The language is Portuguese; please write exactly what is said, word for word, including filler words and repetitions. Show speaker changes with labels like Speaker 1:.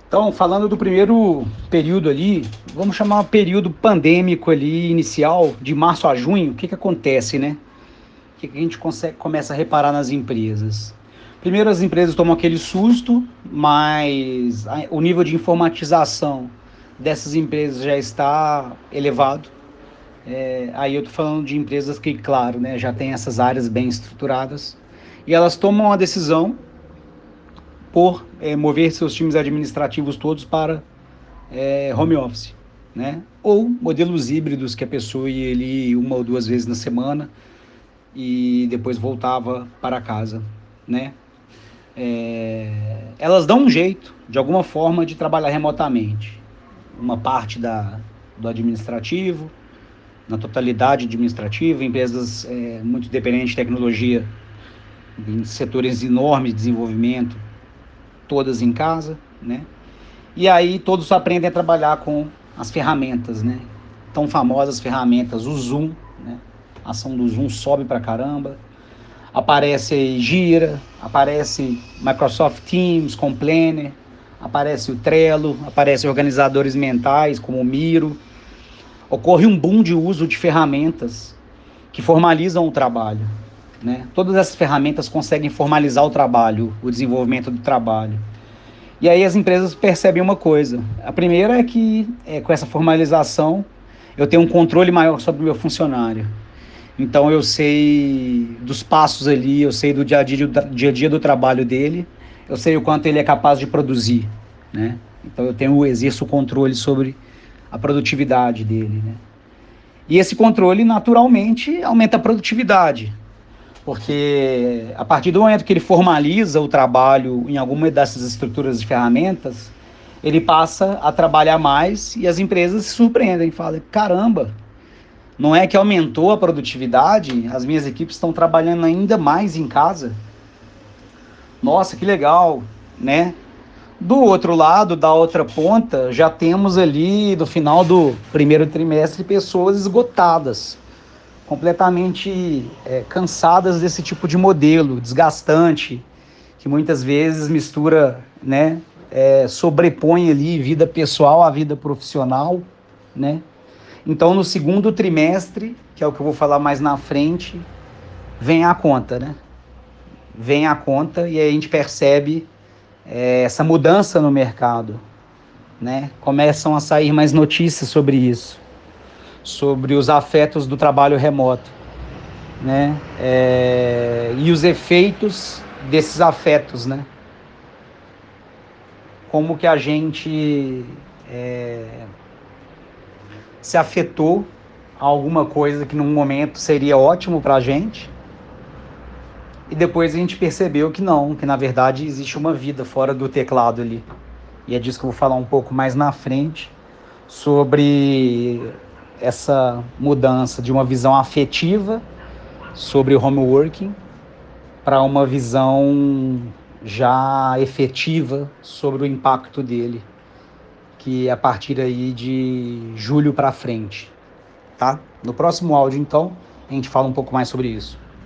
Speaker 1: Então, falando do primeiro período ali, vamos chamar período pandêmico ali, inicial, de março a junho, o que que acontece, né? O que que a gente consegue, começa a reparar nas empresas? Primeiro, as empresas tomam aquele susto, mas a- o nível de informatização dessas empresas já está elevado. É, aí eu tô falando de empresas que, claro, né, já tem essas áreas bem estruturadas, e elas tomam a decisão por é, mover seus times administrativos todos para é, home office, né? Ou modelos híbridos que a pessoa ia ali uma ou duas vezes na semana e depois voltava para casa, né? É, elas dão um jeito, de alguma forma, de trabalhar remotamente. Uma parte da, do administrativo, na totalidade administrativa, empresas é, muito dependentes de tecnologia, em setores enormes de desenvolvimento, todas em casa, né? E aí todos aprendem a trabalhar com as ferramentas, né? Tão famosas ferramentas, o Zoom, né? A ação do Zoom sobe pra caramba. Aparece aí Gira, aparece Microsoft Teams com Planner, aparece o Trello, aparece organizadores mentais como o Miro. Ocorre um boom de uso de ferramentas que formalizam o trabalho, né? Todas essas ferramentas conseguem formalizar o trabalho, o desenvolvimento do trabalho. E aí as empresas percebem uma coisa. A primeira é que, é, com essa formalização, eu tenho um controle maior sobre o meu funcionário. Então eu sei dos passos ali, eu sei do dia a dia, do dia a dia do trabalho dele, eu sei o quanto ele é capaz de produzir, né? Então eu tenho, exerço o controle sobre a produtividade dele, né? E esse controle, naturalmente, aumenta a produtividade, porque a partir do momento que ele formaliza o trabalho em alguma dessas estruturas de ferramentas, ele passa a trabalhar mais e as empresas se surpreendem, falam, caramba, não é que aumentou a produtividade, as minhas equipes estão trabalhando ainda mais em casa? Nossa, que legal, né? Do outro lado, da outra ponta, já temos ali, no final do primeiro trimestre, pessoas esgotadas, completamente é, cansadas desse tipo de modelo desgastante, que muitas vezes mistura, né, é, sobrepõe ali vida pessoal à vida profissional, né? Então, no segundo trimestre, que é o que eu vou falar mais na frente, vem a conta, né? Vem a conta e aí a gente percebe é, essa mudança no mercado, né? Começam a sair mais notícias sobre isso, sobre os afetos do trabalho remoto, né? É, e os efeitos desses afetos, né? Como que a gente é, se afetou a alguma coisa que num momento seria ótimo para a gente e depois a gente percebeu que não, que na verdade existe uma vida fora do teclado ali. E é disso que eu vou falar um pouco mais na frente, sobre essa mudança de uma visão afetiva sobre o homeworking para uma visão já efetiva sobre o impacto dele, que é a partir aí de julho para frente, tá? No próximo áudio, então, a gente fala um pouco mais sobre isso.